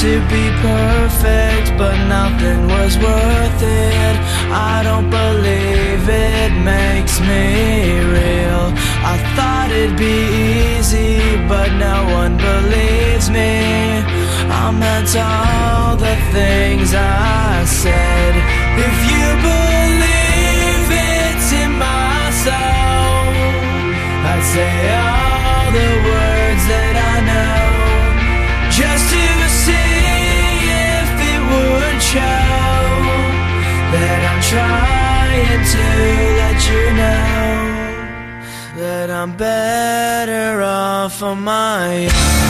to be perfect, but nothing was worth it. I don't believe it makes me real. I thought it'd be easy, but no one believes me. I meant all the things I said. If you believe it's in my soul, I'd say all the words that I know, just to see if it would show that I'm trying to let you know that I'm better off on my own.